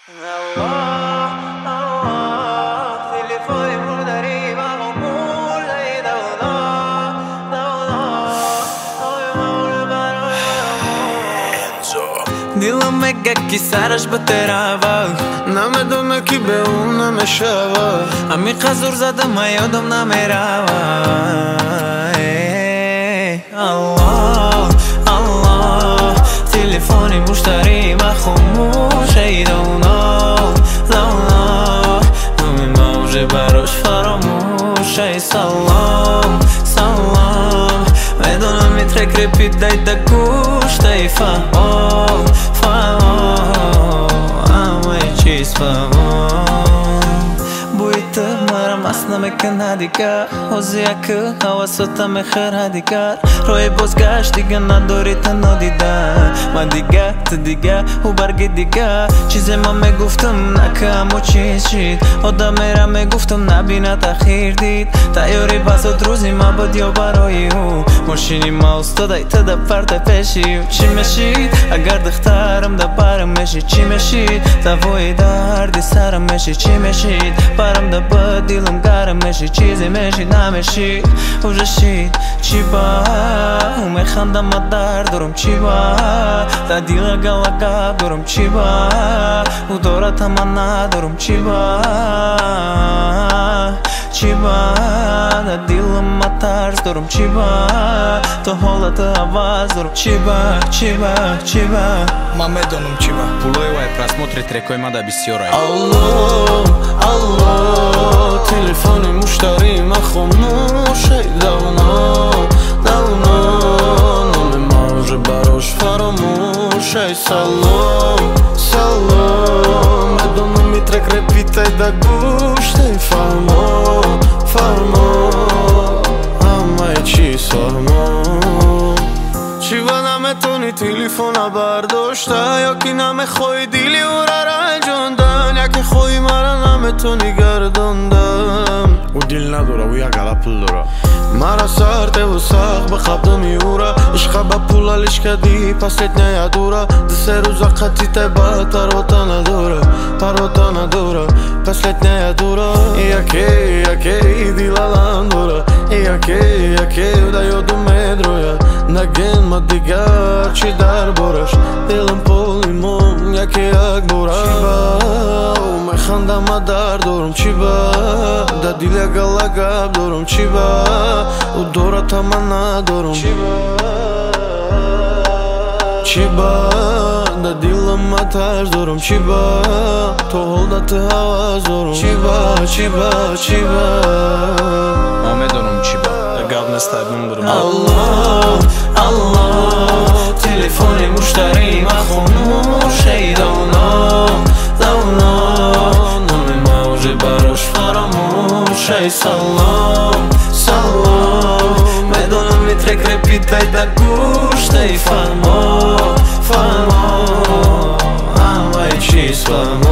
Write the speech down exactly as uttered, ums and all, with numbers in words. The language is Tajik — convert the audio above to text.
دلم میگه که سرش به تراوا نمیدونه که به اون نمیشوا عمیق زور زدم و یادم نمیروا الله الله تلفنی مشتری و خاموش ای دونا دونا نمی موجه براش فراموش ای سلام سلام میدونم میترک رپیت دایده گوش دای فهم فهم همه چیز فهم بویت مرم اصلا میکنه دیگر حوزیه که حواستا میخره دیگر روی بازگشت دیگه نداری تنها دیدن من دیگه تو دیگه او برگی دیگه چیزی من میگفتم نکم و چیز شید آدم میرم میگفتم نبینه تخیر دید تیاری بسات روزی من بود یا برای او ماشینی ما استادای تا دا پرت پیشی چی میشید اگر دخترم دا برم میشید چی میشید دوای دردی سرم میشید چی میشید برم دا با دیلم گرم میشید چیزی میشید نمیشید او جشید چی با او میخندم ما درد دارم چی با دا دیل گلگب دارم چی با او دارت هم ندارم چی با چی با دا دیلم ما ترس دارم چی با تو حالت آواز дором чиба чиба чиба Маме доном чиба Пулоева е просмотри трекојма да би си орай الله الله تلفن مشتری ما خاموش давно давно نمیشه براش فراموش ای سلام سلام میدونم میترک رپیتای دا گوش دی فرما فرما همه چیز فرما چیوا نمیتونی تلفن برداشته یا که نمیخوای دیلی او را رنجوندن یا که خوی مرا نمیتونی گردوندم او دیل نداره او یک گلا پول داره مرا سرده و سخت بخوابدم یورا عشقا با پولا لیش کردی последняя дура دسه روزا قطی تبا پروتا نداره پروتا نداره последняя дура یکی یکی دیلالم داره یکی یکی دا یادم میدرویا نگین ما دیگر چی در بارش دلم پولیمون یکی یک بارش او میخندم ما در دارم چی با دا دیل گلگب دارم چی با او دورت هم ندارم چی با چی با دا دیلم ما ترز دارم چی با تو حالت هواز دارم چی با چی با چی با Маме доном чиба Гавна стайбун бурм الله الله تلفن مشتری ما خاموش ای دونا دونا نمی موجه براش فراموش ای سلام سلام میدونم میترک رپیت دایده گوش دی فرما فرما همه چیز فرما